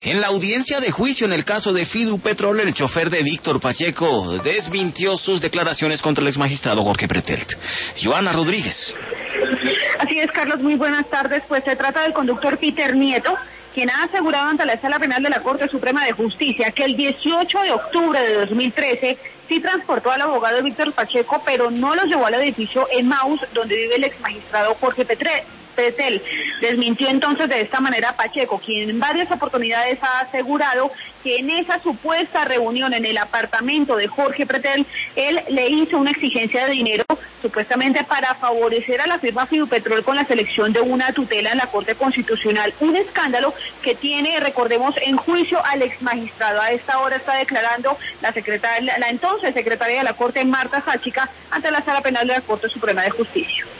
En la audiencia de juicio en el caso de Fidupetrol, el chofer de Víctor Pacheco desmintió sus declaraciones contra el exmagistrado Jorge Pretelt. Joana Rodríguez. Así es, Carlos, muy buenas tardes. Pues se trata del conductor Peter Nieto, quien ha asegurado ante la Sala Penal de la Corte Suprema de Justicia que el 18 de octubre de 2013 sí transportó al abogado Víctor Pacheco, pero no lo llevó al edificio Emmaus, donde vive el exmagistrado Jorge Pretelt. Desmintió entonces de esta manera a Pacheco, quien en varias oportunidades ha asegurado que en esa supuesta reunión en el apartamento de Jorge Pretelt, él le hizo una exigencia de dinero, supuestamente para favorecer a la firma Fidupetrol con la selección de una tutela en la Corte Constitucional. Un escándalo que tiene, recordemos, en juicio al exmagistrado. A esta hora está declarando la entonces secretaria de la Corte, Marta Sáchica, ante la Sala Penal de la Corte Suprema de Justicia.